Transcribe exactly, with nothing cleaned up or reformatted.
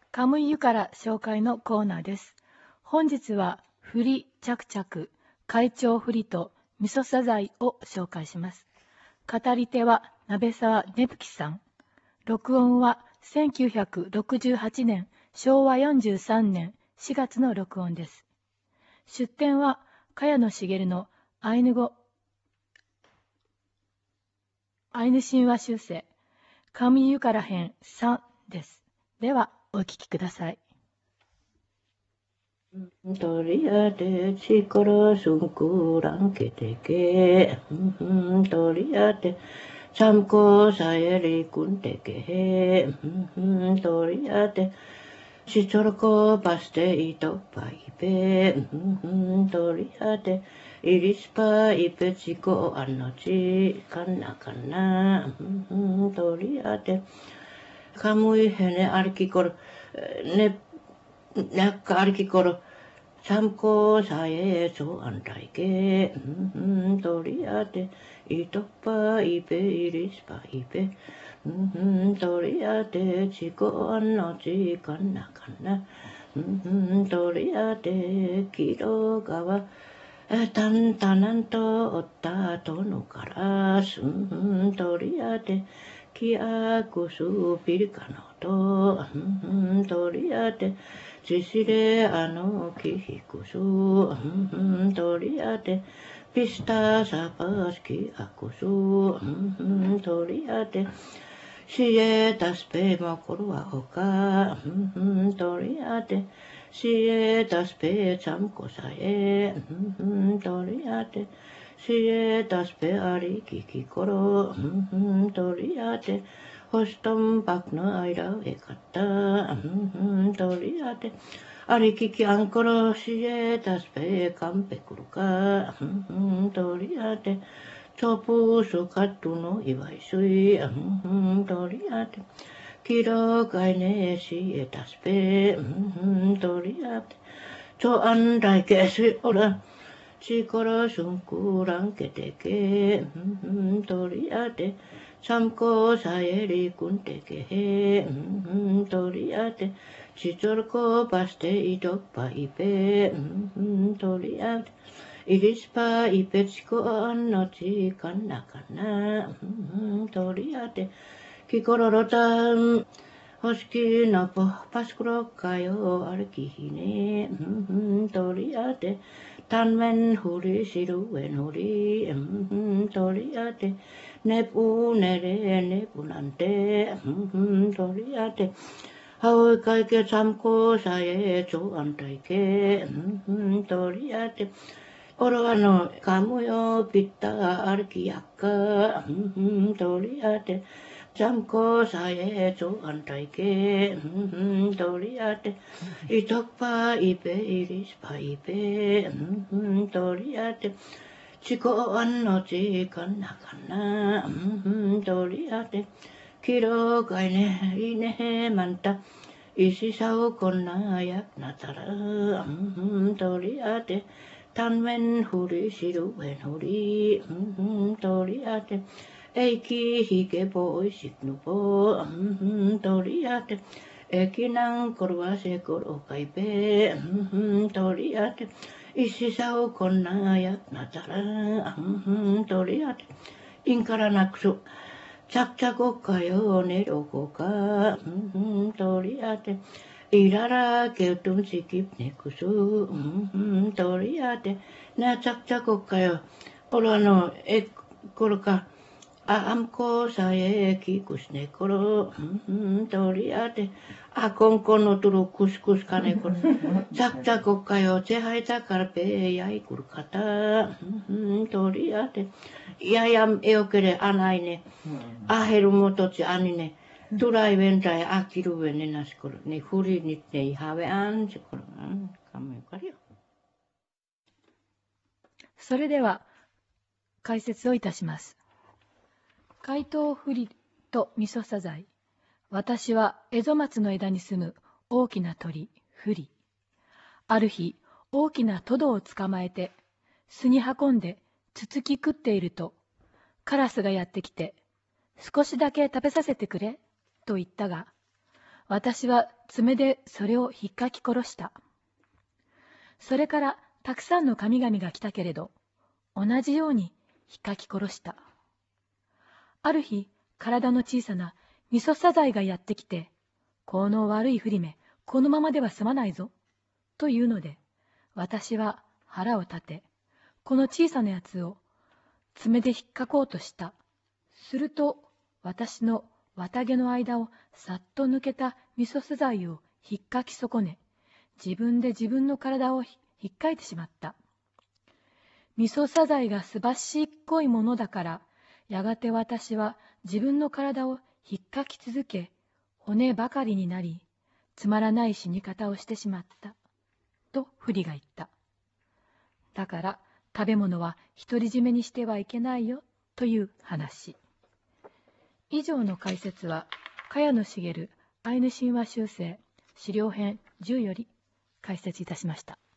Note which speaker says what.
Speaker 1: カムイユから紹介のコーナーです。本日は、フリチャクチャク、海鳥フリと味噌サザイを紹介します。語り手は、鍋沢ねぶきさん。録音は、せんきゅうひゃくろくじゅうはちねん、しょうわよんじゅうさんねんしがつの録音です。出典は、茅野茂のアイヌ語、アイヌ神話修正、カムイユから編さんです。では、お聞きください。
Speaker 2: とりあてちからすんくらんけてけとりあて参考さえりくんてけとりあてしちょろこばしていとぱいぺとりあてイリスパイペチコあのちかなかなとりあてかむいへねありきころねなっかありきころ참고 사이에 조안라이게 도리아데 이토파 이베 이리스파 이베 도리아데 지고 안너지 간나 간나 도리아데 기로가와 단단한 또 얻다 도노가라 도리아데 기아구수 빌가노도 도리아데 지시레 아노 기히쿠수 도리아데 피스타 사바스키 아쿠수 도리아데 시에 다스페 마코르와 오카 도리아데 시에 다스페 참고사에 도리아데 시에 다스페 아리 기키코로 도리아데 호스톰 박너 아이라에 갔다 도리아데 아리키키 안코로 시에 다스페 감페쿠루카 도리아데 초부수 카투노 이바이수이 도리아데 기로가이네 시에 다스페 도리아데 조안다이케시 오라 치코로 숨꾸랑 깨테게 도리아데 참고 사예리 군테게 도리아데 지졸고 바스테 이독바 이베 도리아데 이리스파 이베치고 안너지 간나간나 도리아데 기코로로다 호스키 너포 파스쿠로카요 아르키히네 도리아데 단멘 후리 시루웬 후리 도리아데 네부네레 네부난데 도리아데 하울까이게 참고 사에 조안다이게 도리아데 오로가노 가무요 빗다 아르키야까 도리아데 참고 사에 조안다이게 도리아데 이덕파 이베 이리스파 이베 도리아데 지고 안너지 간나간나 도리아데 기로가이네 이네 만다 이시사오 건나약 나타라 도리아데 단웬 후리 시루웬 후리 도리아데 에이키 히게 보이식 누보 도리아데 에키낭 코르와세 코로카이베 도리아데 이시사오 건나약 나타라 도리아데 인카라낙수 작자고가요 내려고가 도리아데 이라라 개뚱지깁 네쿠수 도리아데 나 작자고가요 오라노 에 코르카 아암코 사에 기쿠스네 코로 도리아데 아콘코노 turu kuskus kane kono 작자고가요 제하이자 카르페 야이 쿠르카타 도리아데 야얌 에오케레 아나이네 아헤루모토치 아니네 투라이벤타에 아키루벤네 나시코로 네 후리니네 하웨 안시코로 가면가리요。
Speaker 1: それでは、解説をいたします。怪盗フリと味噌サザイ。私はエゾマツの枝に住む大きな鳥、フリ。ある日、大きなトドを捕まえて、巣に運んでつつき食っていると、カラスがやってきて、少しだけ食べさせてくれ、と言ったが、 私は爪でそれをひっかき殺した。それからたくさんの神々が来たけれど、同じようにひっかき殺した。ある日、体の小さなミソサザイがやってきて、この悪いふりめ、このままでは済まないぞ、というので、私は腹を立て、この小さなやつを爪でひっかこうとした。すると、私の綿毛の間をさっと抜けたミソサザイをひっかき損ね、自分で自分の体をひっかいてしまった。ミソサザイがすばしっこいものだから、やがて私は自分の体をひっかき続け、骨ばかりになり、つまらない死に方をしてしまった。とフリが言った。だから、食べ物は独り占めにしてはいけないよ、という話。以上の解説は、茅野茂アイヌ神話修正資料編じゅうより解説いたしました。